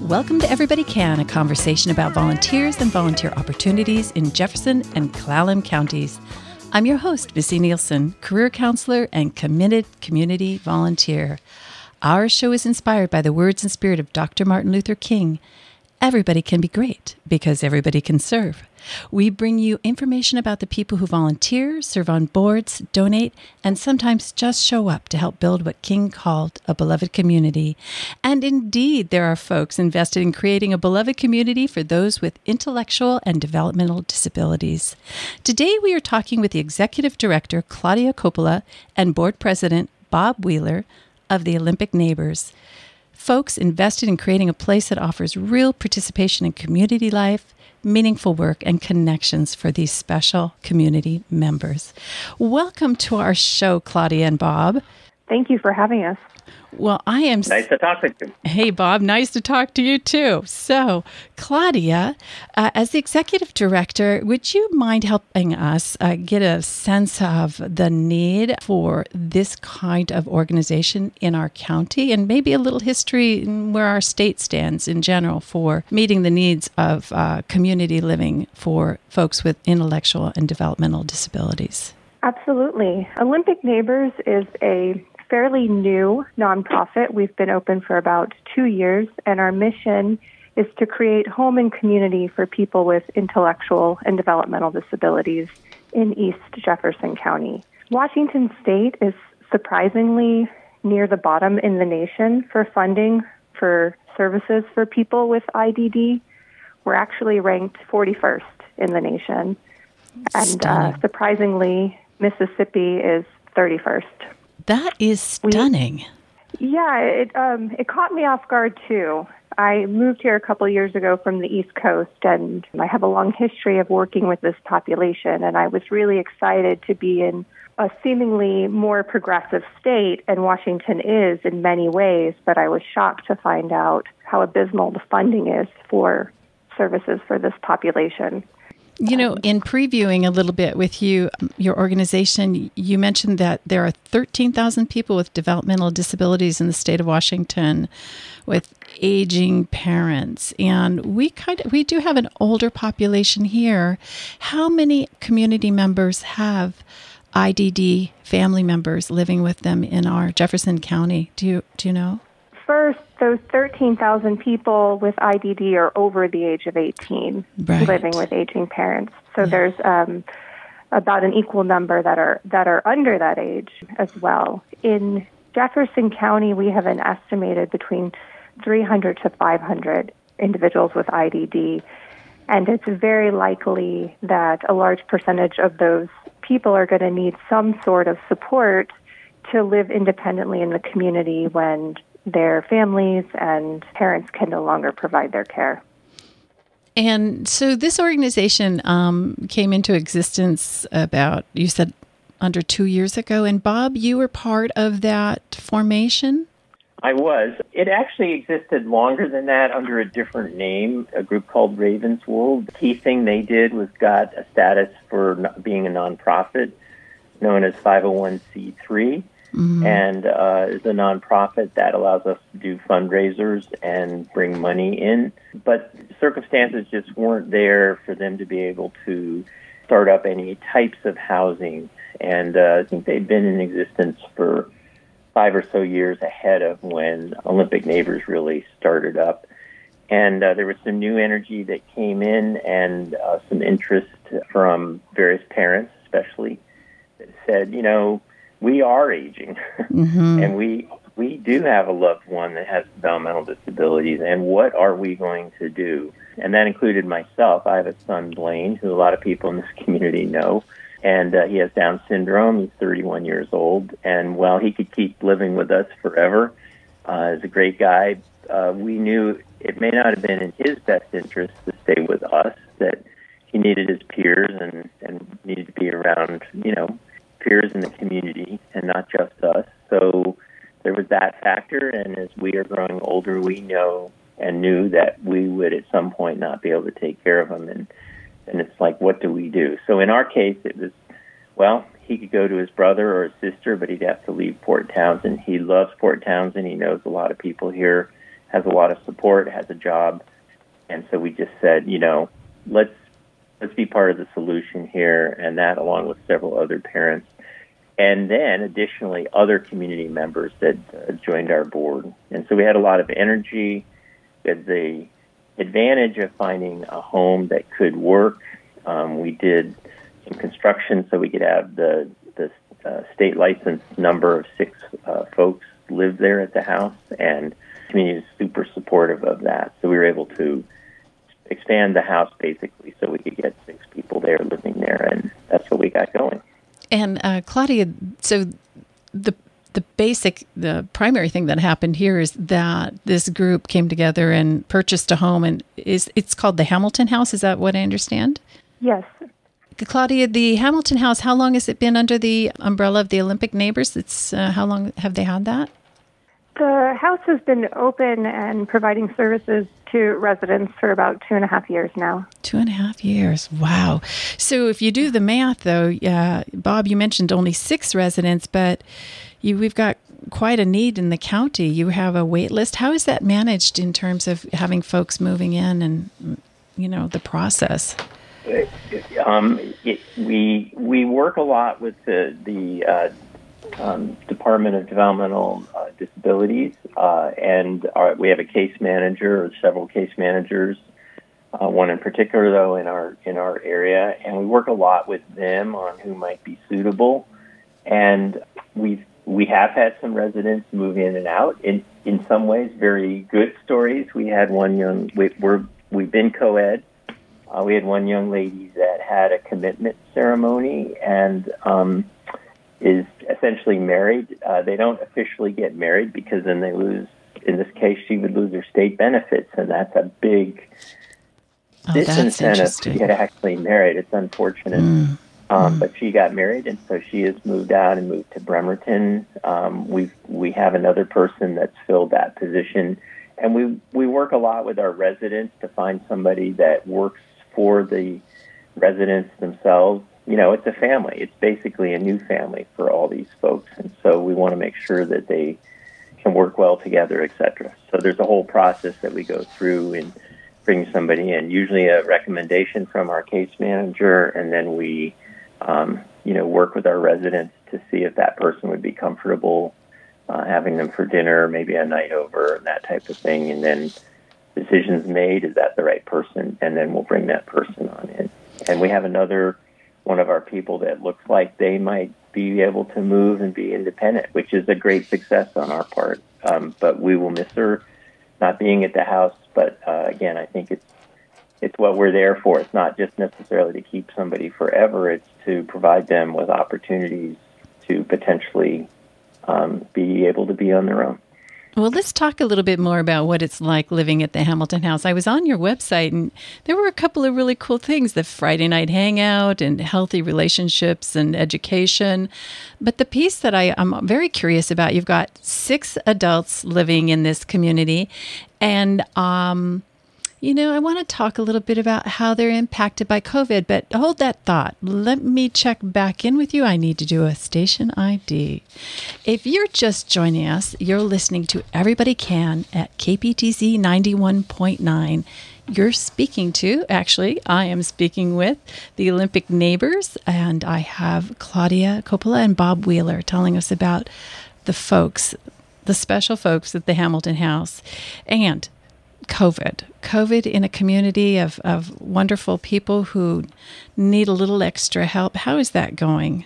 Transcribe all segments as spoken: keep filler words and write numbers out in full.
Welcome to Everybody Can, a conversation about volunteers and volunteer opportunities in Jefferson and Clallam counties. I'm your host, Missy Nielsen, career counselor and committed community volunteer. Our show is inspired by the words and spirit of Doctor Martin Luther King. Everybody can be great because everybody can serve. We bring you information about the people who volunteer, serve on boards, donate, and sometimes just show up to help build what King called a beloved community. And indeed, there are folks invested in creating a beloved community for those with intellectual and developmental disabilities. Today, we are talking with the Executive Director, Claudia Coppola, and Board President, Bob Wheeler, of the Olympic Neighbors. Folks invested in creating a place that offers real participation in community life, meaningful work, and connections for these special community members. Welcome to our show, Claudia and Bob. Thank you for having us. Well, I am... Nice to talk with you. Hey, Bob. Nice to talk to you, too. So, Claudia, uh, as the Executive Director, would you mind helping us uh, get a sense of the need for this kind of organization in our county and maybe a little history in where our state stands in general for meeting the needs of uh, community living for folks with intellectual and developmental disabilities? Absolutely. Olympic Neighbors is a fairly new nonprofit. We've been open for about two years, and our mission is to create home and community for people with intellectual and developmental disabilities in East Jefferson County. Washington State is surprisingly near the bottom in the nation for funding for services for people with I D D. We're actually ranked forty-first in the nation, and uh, surprisingly, Mississippi is thirty-first. That is stunning. We, yeah, it um, it caught me off guard, too. I moved here a couple of years ago from the East Coast, and I have a long history of working with this population, and I was really excited to be in a seemingly more progressive state, and Washington is in many ways, but I was shocked to find out how abysmal the funding is for services for this population. You know, in previewing a little bit with you, your organization, you mentioned that there are thirteen thousand people with developmental disabilities in the state of Washington with aging parents. And we kind of, we do have an older population here. How many community members have I D D family members living with them in our Jefferson County? Do you, do you know? First, those thirteen thousand people with I D D are over the age of eighteen, right, living with aging parents. So yeah. There's um, about an equal number that are that are under that age as well. In Jefferson County, we have an estimated between three hundred to five hundred individuals with I D D, and it's very likely that a large percentage of those people are going to need some sort of support to live independently in the community when their families and parents can no longer provide their care. And so this organization um, came into existence about, you said, under two years ago. And Bob, you were part of that formation? I was. It actually existed longer than that under a different name, a group called Ravenswold. The key thing they did was got a status for being a nonprofit known as five oh one c three. Mm-hmm. And uh, is a nonprofit that allows us to do fundraisers and bring money in. But circumstances just weren't there for them to be able to start up any types of housing. And uh, I think they'd been in existence for five or so years ahead of when Olympic Neighbors really started up. And uh, there was some new energy that came in and uh, some interest from various parents, especially, that said, you know, we are aging, mm-hmm. and we we do have a loved one that has developmental disabilities, and what are we going to do? And that included myself. I have a son, Blaine, who a lot of people in this community know, and uh, he has Down syndrome. He's thirty-one years old, and while he could keep living with us forever, uh, is a great guy, uh, we knew it may not have been in his best interest to stay with us, that he needed his peers and, and needed to be around, you know, peers in the community and not just us. So there was that factor, and as we are growing older, we know and knew that we would at some point not be able to take care of him, and, and it's like, what do we do? So in our case, it was, well, he could go to his brother or his sister, but he'd have to leave Port Townsend. He loves Port Townsend. He knows a lot of people here, has a lot of support, has a job. And so we just said, you know, let's let's be part of the solution here, and that along with several other parents. And then additionally, other community members that uh, joined our board. And so we had a lot of energy. We had the advantage of finding a home that could work. Um, we did some construction so we could have the, the uh, state license number of six uh, folks live there at the house, and the community is super supportive of that. So we were able to expand the house basically so we could get six people there living there, and that's what we got going. And uh, Claudia, so the the basic, the primary thing that happened here is that this group came together and purchased a home, and is it's called the Hamilton House. Is that what I understand? Yes. Claudia, the Hamilton House, how long has it been under the umbrella of the Olympic Neighbors? It's uh, how long have they had that? The house has been open and providing services to residents for about two and a half years now. Two and a half years. Wow. So if you do the math, though, uh, Bob, you mentioned only six residents, but you, we've got quite a need in the county. You have a wait list. How is that managed in terms of having folks moving in and, you know, the process? Um, it, we we work a lot with the the uh, um, Department of Developmental uh, Disabilities, uh, and our, we have a case manager or several case managers. Uh, one in particular, though, in our in our area, and we work a lot with them on who might be suitable. And we we have had some residents move in and out. In in some ways, very good stories. We had one young. We, we're we've been co-ed. Uh, we had one young lady that had a commitment ceremony and um, is essentially married. Uh, they don't officially get married because then they lose, in this case, she would lose her state benefits, and that's a big oh, disincentive to get actually married. It's unfortunate. Mm. Um, mm. But she got married, and so she has moved out and moved to Bremerton. Um, we we have another person that's filled that position. And we, we work a lot with our residents to find somebody that works for the residents themselves. You know, it's a family. It's basically a new family for all these folks. And so we want to make sure that they can work well together, et cetera. So there's a whole process that we go through in bringing somebody in, usually a recommendation from our case manager, and then we, um, you know, work with our residents to see if that person would be comfortable uh, having them for dinner, maybe a night over, and that type of thing. And then decisions made, is that the right person? And then we'll bring that person on in. And we have another one of our people that looks like they might be able to move and be independent, which is a great success on our part. Um, but we will miss her not being at the house. But uh, again, I think it's it's what we're there for. It's not just necessarily to keep somebody forever. It's to provide them with opportunities to potentially um, be able to be on their own. Well, let's talk a little bit more about what it's like living at the Hamilton House. I was on your website, and there were a couple of really cool things, the Friday night hangout and healthy relationships and education. But the piece that I, I'm very curious about, you've got six adults living in this community, and um, you know, I want to talk a little bit about how they're impacted by COVID, but hold that thought. Let me check back in with you. I need to do a station I D. If you're just joining us, you're listening to Everybody Can at K P T Z ninety-one point nine. You're speaking to, actually, I am speaking with the Olympic Neighbors, and I have Claudia Coppola and Bob Wheeler telling us about the folks, the special folks at the Hamilton House, and COVID. COVID in a community of, of wonderful people who need a little extra help. How is that going?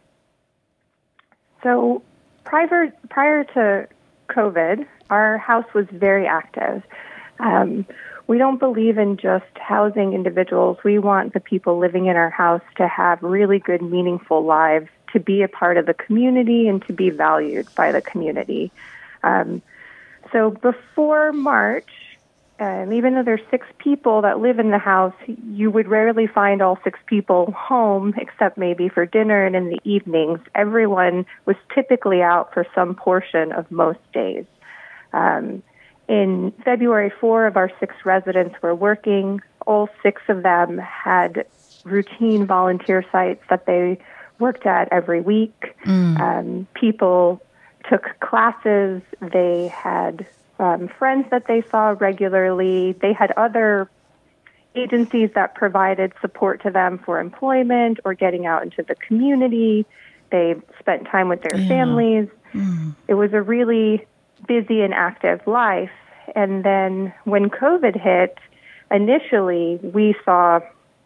So prior, prior to COVID, our house was very active. Um, we don't believe in just housing individuals. We want the people living in our house to have really good, meaningful lives, to be a part of the community and to be valued by the community. Um, so before March, Um, even though there's six people that live in the house, you would rarely find all six people home, except maybe for dinner and in the evenings. Everyone was typically out for some portion of most days. Um, in February, four of our six residents were working. All six of them had routine volunteer sites that they worked at every week. Mm. Um, people took classes. They had um, friends that they saw regularly. They had other agencies that provided support to them for employment or getting out into the community. They spent time with their yeah. families. Mm. It was a really busy and active life. And then when COVID hit, initially we saw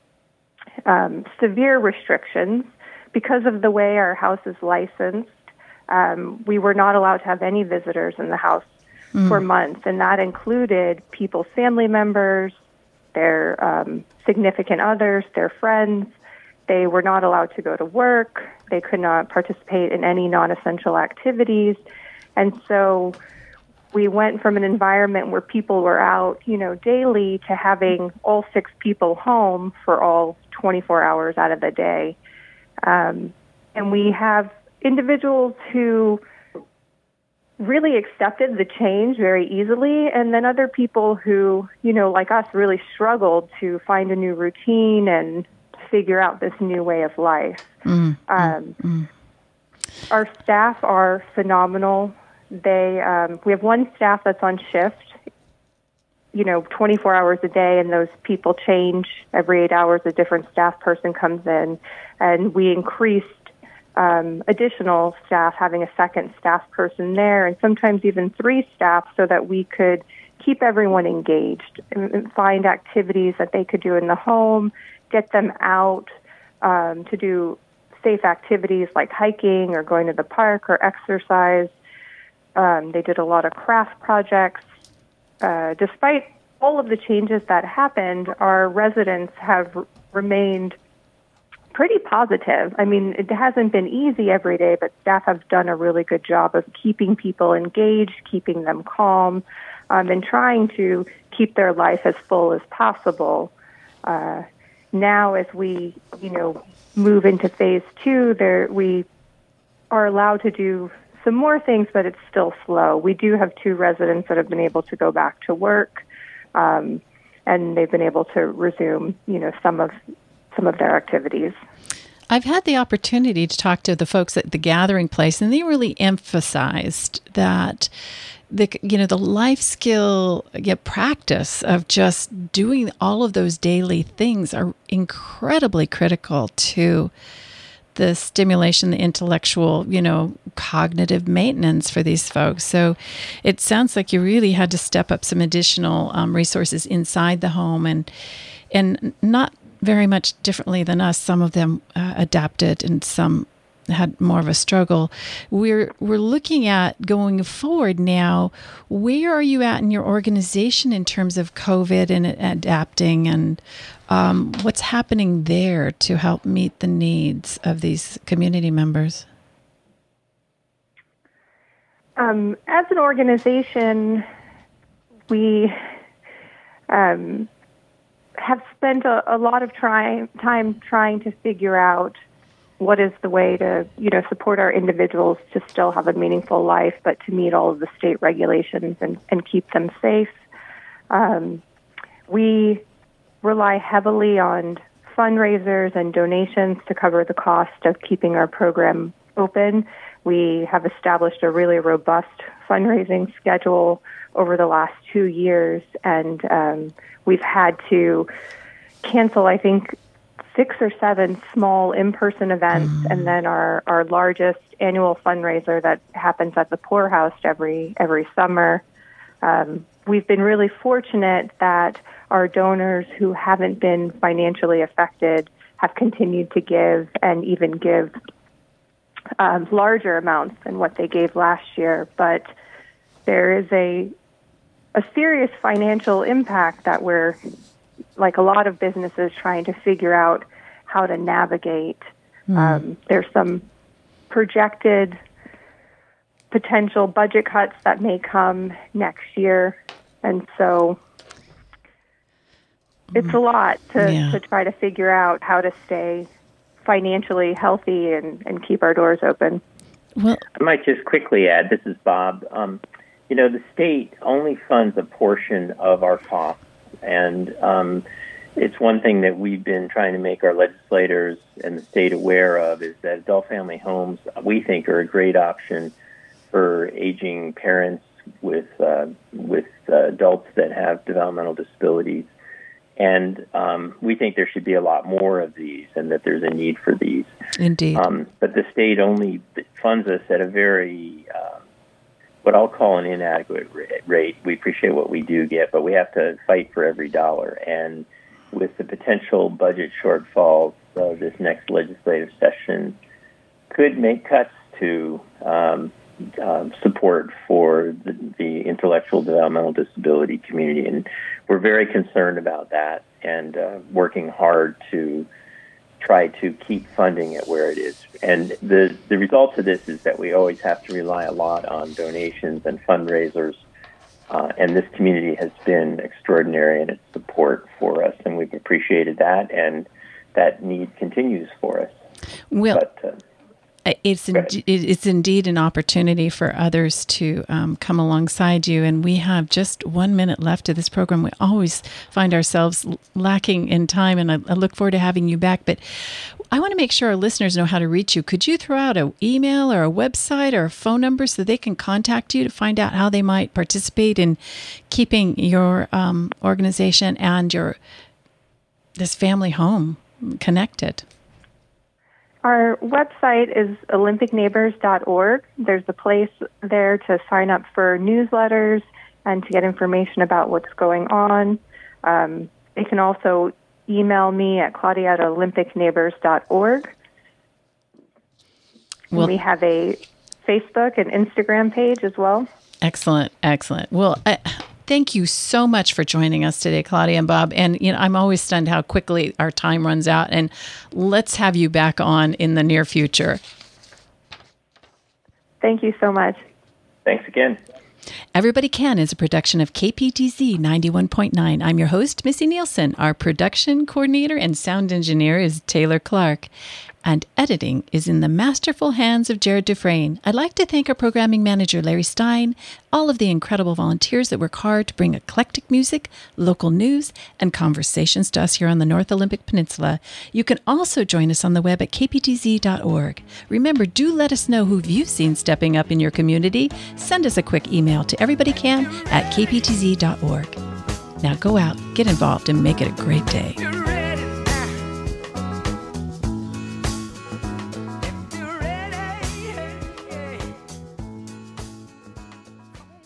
um, severe restrictions because of the way our house is licensed. Um, we were not allowed to have any visitors in the house mm. for months, and that included people's family members, their um, significant others, their friends. They were not allowed to go to work. They could not participate in any non-essential activities. And so we went from an environment where people were out, you know, daily to having all six people home for all twenty-four hours out of the day. Um, and we have individuals who really accepted the change very easily, and then other people who, you know, like us, really struggled to find a new routine and figure out this new way of life. Mm, um, mm. Our staff are phenomenal. They, um, we have one staff that's on shift, you know, twenty-four hours a day, and those people change every eight hours. A different staff person comes in, and we increased um, additional staff, having a second staff person there, and sometimes even three staff, so that we could keep everyone engaged and find activities that they could do in the home, get them out um, to do safe activities like hiking or going to the park or exercise. Um, they did a lot of craft projects. Uh, despite all of the changes that happened, our residents have r- remained pretty positive. I mean, it hasn't been easy every day, but staff have done a really good job of keeping people engaged, keeping them calm, um, and trying to keep their life as full as possible. Uh, now, as we, you know, move into phase two, there we are allowed to do some more things, but it's still slow. We do have two residents that have been able to go back to work, um, and they've been able to resume, you know, some of some of their activities. I've had the opportunity to talk to the folks at the Gathering Place, and they really emphasized that the you know the life skill, yeah, practice of just doing all of those daily things are incredibly critical to the stimulation, the intellectual, you know, cognitive maintenance for these folks. So it sounds like you really had to step up some additional um, resources inside the home, and and not very much differently than us. Some of them uh, adapted, and some had more of a struggle. We're we're looking at going forward now. Where are you at in your organization in terms of COVID and adapting, and um, what's happening there to help meet the needs of these community members? Um, as an organization, we um, have spent a, a lot of try, time trying to figure out what is the way to, you know, support our individuals to still have a meaningful life, but to meet all of the state regulations and, and keep them safe. Um, we rely heavily on fundraisers and donations to cover the cost of keeping our program open. We have established a really robust fundraising schedule over the last two years, and um, we've had to cancel, I think, six or seven small in-person events, mm. and then our, our largest annual fundraiser that happens at the Poorhouse every every summer. Um, we've been really fortunate that our donors who haven't been financially affected have continued to give, and even give um, larger amounts than what they gave last year. But there is a a serious financial impact that we're, like a lot of businesses, trying to figure out how to navigate. Mm. Um, there's some projected potential budget cuts that may come next year. And so it's a lot to, yeah. to try to figure out how to stay financially healthy and, and keep our doors open. Well, I might just quickly add, this is Bob. Um, you know, the state only funds a portion of our costs, and um, it's one thing that we've been trying to make our legislators and the state aware of, is that adult family homes, we think, are a great option for aging parents, with uh, with uh, adults that have developmental disabilities. And um, we think there should be a lot more of these and that there's a need for these. Indeed. Um, but the state only funds us at a very, uh, what I'll call an inadequate rate. We appreciate what we do get, but we have to fight for every dollar. And with the potential budget shortfalls, uh, this next legislative session could make cuts to um, uh, support for the, the intellectual developmental disability community. And we're very concerned about that and uh, working hard to try to keep funding it where it is. And the, the result of this is that we always have to rely a lot on donations and fundraisers. Uh, and this community has been extraordinary in its support for us, and we've appreciated that, and that need continues for us. Well, but, uh, It's in, it's indeed an opportunity for others to um, come alongside you, and we have just one minute left of this program. We always find ourselves lacking in time, and I, I look forward to having you back. But I want to make sure our listeners know how to reach you. Could you throw out an email or a website or a phone number so they can contact you to find out how they might participate in keeping your um, organization and your this family home connected? Our website is olympic neighbors dot org. There's a place there to sign up for newsletters and to get information about what's going on. Um, they can also email me at claudia at olympic neighbors dot org. Well, we have a Facebook and Instagram page as well. Excellent, excellent. Well, I, thank you so much for joining us today, Claudia and Bob. And you know, I'm always stunned how quickly our time runs out. And let's have you back on in the near future. Thank you so much. Thanks again. Everybody Can is a production of K P T Z ninety-one point nine. I'm your host, Missy Nielsen. Our production coordinator and sound engineer is Taylor Clark. And editing is in the masterful hands of Jared Dufresne. I'd like to thank our programming manager, Larry Stein, all of the incredible volunteers that work hard to bring eclectic music, local news, and conversations to us here on the North Olympic Peninsula. You can also join us on the web at k p t z dot org. Remember, do let us know who you've seen stepping up in your community. Send us a quick email to everybodycan at k p t z dot org. Now go out, get involved, and make it a great day.